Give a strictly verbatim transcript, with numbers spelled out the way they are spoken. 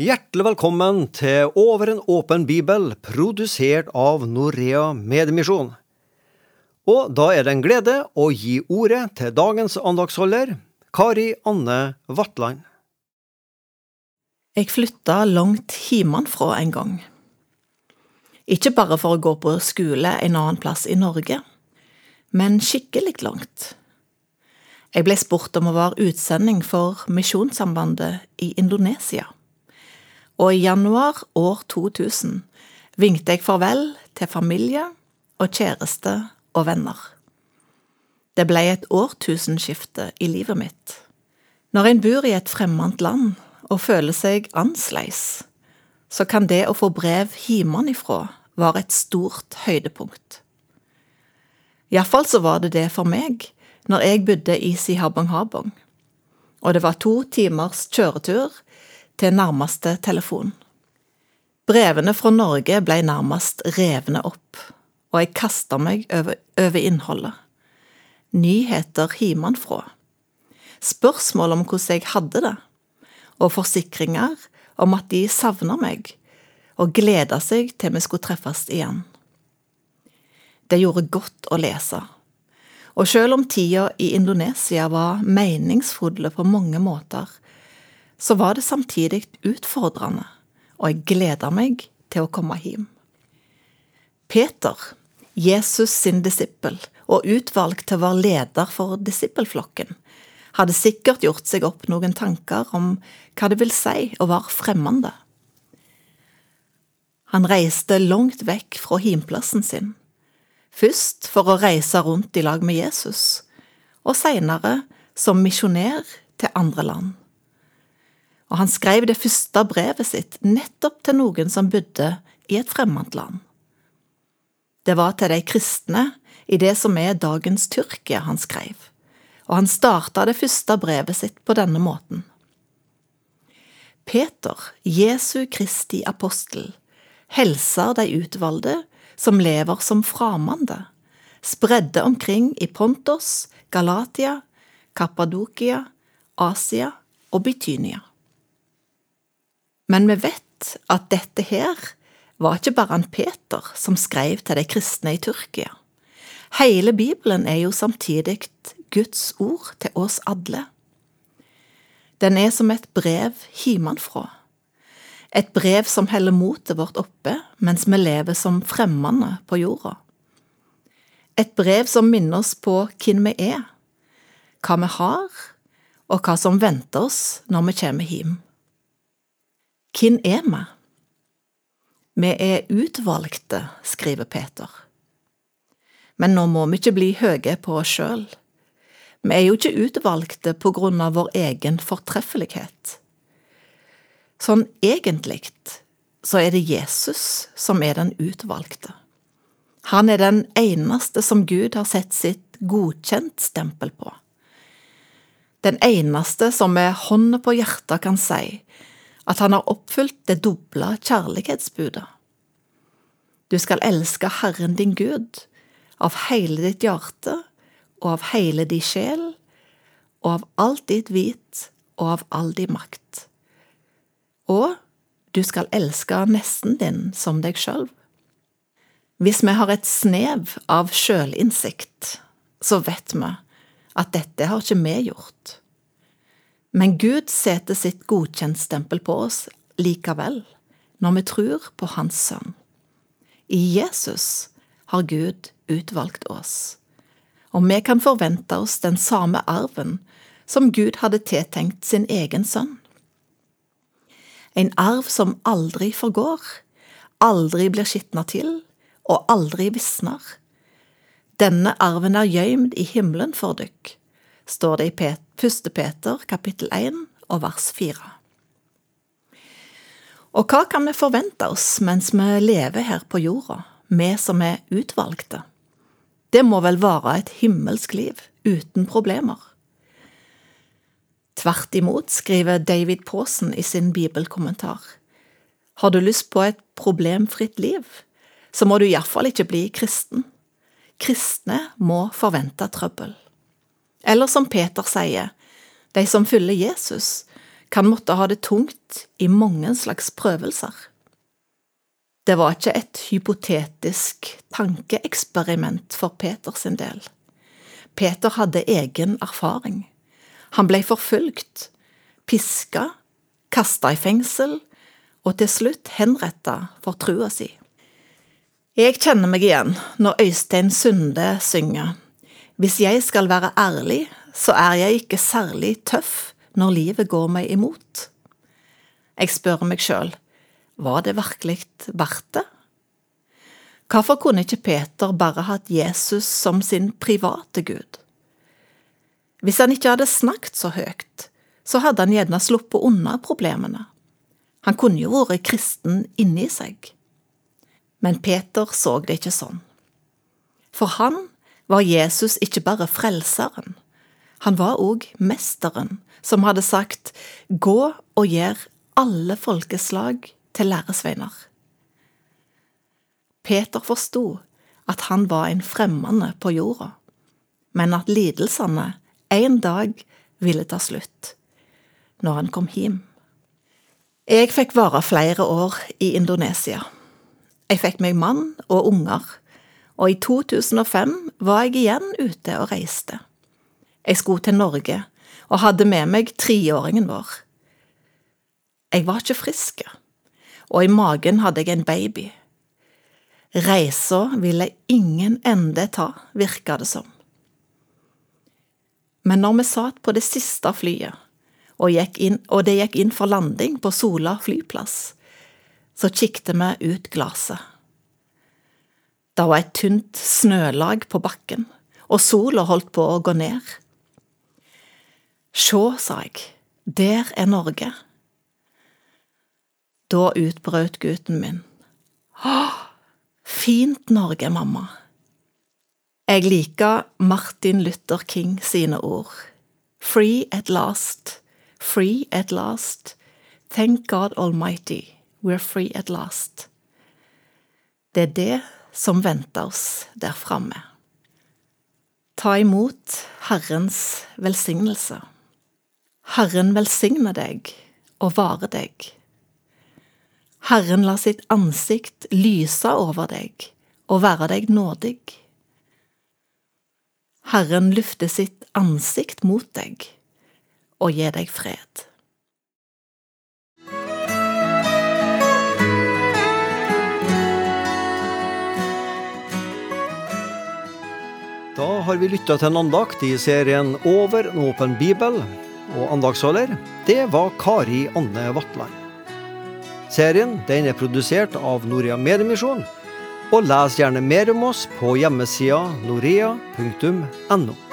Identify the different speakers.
Speaker 1: Hjertelig velkommen til Over en åpen bibel, produsert av Norea Mediemisjon. Og da er det en glede å gi ordet til dagens andagsholder, Kari Anne Vatland.
Speaker 2: Jeg flytta langt hjemmefra en gang. Ikke bare for å gå på skole en annen plass i Norge, men skikkelig langt. Jeg ble spurt om å være utsending for Misjonssambandet i Indonesia. Og i januar år to tusen vinkte jeg farvel til familie og kjæreste og venner. Det ble et årtusenskifte i livet mitt. Når en bor i et fremmed land og føler seg annerledes, så kan det å få brev hjemmefra være et stort høydepunkt. I hvert fall så var det det for meg når jeg bodde i Sihabong-Habong, og det var to timers kjøretur til nærmeste telefon. Brevene fra Norge ble nærmest revne opp, og jeg kastet meg over, over innholdet. Nyheter hjemmefra. Spørsmål om hvordan jeg hadde det, og forsikringer om at de savnet meg, og gledet seg til vi skulle treffes igjen. Det gjorde godt å lese. Og selv om tida i Indonesia var meningsfulle på mange måter, så var det samtidig utfordrende, og jeg gledet meg til å komme hjem. Peter, Jesus sin disippel, og utvalgt til å være leder for disippelflokken, hadde sikkert gjort seg opp noen tanker om hva det vil si å være fremmede. Han reiste langt vekk fra hjemplassen sin, først for å reise rundt i lag med Jesus, og senere som misjonær til andre land. Og han skrev det første brevet sitt nettopp til noen som bodde i et fremmed land. Det var til de kristne i det som er dagens Tyrkia han skrev, og han startet det første brevet sitt på denne måten. Peter, Jesu Kristi apostel, helser de utvalgte som lever som framande, spredde omkring i Pontos, Galatia, Kappadokia, Asia og Bitynia. Men vi vet at dette her var ikke bare en Peter som skrev til de kristne i Tyrkia. Hele Bibelen er jo samtidig Guds ord til oss alle. Den er som et brev hjemmefra. Et brev som heller motet vårt oppe mens vi lever som fremmede på jorda. Et brev som minner oss på hvem vi er, hva vi har, og hva som venter oss når vi kommer hjem. Hvem er vi? Vi er utvalgte, skriver Peter. Men nå må vi ikke bli høye på oss selv. Vi er jo ikke utvalgte på grunn av vår egen fortreffelighet. Sånn egentlig så er det Jesus som er den utvalgte. Han er den eneste som Gud har sett sitt godkjent stempel på. Den eneste som med hånda på hjertet kan si at han har oppfylt det doble kjærlighetsbudet. Du skal elske Herren din Gud av hele ditt hjerte, og av hele din sjel, og av alt ditt vit, og av all din makt. Og du skal elske nesten din som deg selv. Hvis vi har et snev av selvinnsikt, så vet vi at dette har ikke vi gjort. Men Gud setter sitt godkjentstempel på oss likevel, når vi tror på hans sønn. I Jesus har Gud utvalgt oss, og vi kan forvente oss den samme arven som Gud hadde tiltenkt sin egen sønn. En arv som aldri forgår, aldri blir skitnet til, og aldri visner. Denne arven er gjemt i himmelen for dykk, står det i første Peter kapittel én og vers fire. Og hva kan vi forvente oss mens vi lever her på jorda, vi som er utvalgte? Det må vel være et himmelsk liv uten problemer. Tvert imot, skriver David Pawson i sin bibelkommentar. Har du lyst på et problemfritt liv, så må du i hvert fall ikke bli kristen. Kristne må forvente trøbbel. Eller som Peter sier, de som følger Jesus, kan måtte ha det tungt i mange slags prøvelser. Det var ikke et hypotetisk tankeeksperiment for Peter sin del. Peter hadde egen erfaring. Han ble forfulgt, piska, kastet i fengsel, og til slutt henrettet for trua si. Jeg kjenner meg igjen når Øystein Sunde synger. Hvis jeg skal være ærlig, så er jeg ikke særlig tøff når livet går meg imot. Jeg spør meg selv, var det virkelig verdt det? Hvorfor kunne ikke Peter bare hatt Jesus som sin private Gud? Hvis han ikke hadde snakket så høyt, så hadde han gjerne sluppet unna problemene. Han kunne jo vært kristen inni seg. Men Peter så det ikke sånn. For han var Jesus ikke bare frelseren. Han var også mesteren, som hadde sagt, «Gå og gjør alle folkeslag til læresveiner». Peter forstod at han var en fremmende på jorda, men at lidelsene en dag ville ta slutt, når han kom hjem. Jeg fikk være flere år i Indonesia. Jeg fikk meg mann og unger, og i to tusen og fem var jeg igjen ute og reiste. Jeg skulle til Norge, og hadde med meg treåringen vår. Jeg var ikke frisk, og i magen hadde jeg en baby. Reisa ville ingen ende ta, virket det som. Men når vi satt på det siste flyet, og, gikk inn, og det gikk inn for landing på Sola flyplass, så kikket vi ut glaset. Det var et tynt snølag på bakken, og sola holdt på å gå ned. «Sjå», sa jeg, «der er Norge». Da utbrøt gutten min. «Åh, fint Norge, mamma». Jeg liker Martin Luther King sine ord. «Free at last, free at last, thank God Almighty, we're free at last». Det er det som venter oss der framme. Ta imot Herrens velsignelse. Herren velsigne deg og vare deg. Herren la sitt ansikt lyse over deg og være deg nådig. Herren løfter sitt ansikt mot deg og gir deg fred.
Speaker 1: Da har vi lyttet til en andakt i serien Over en åpen bibel, og andaktsholder, det var Kari Anne Vatland. Serien den er produsert av Norea Mediemisjon, og les gjerne mer om oss på hjemmesida norea punktum no.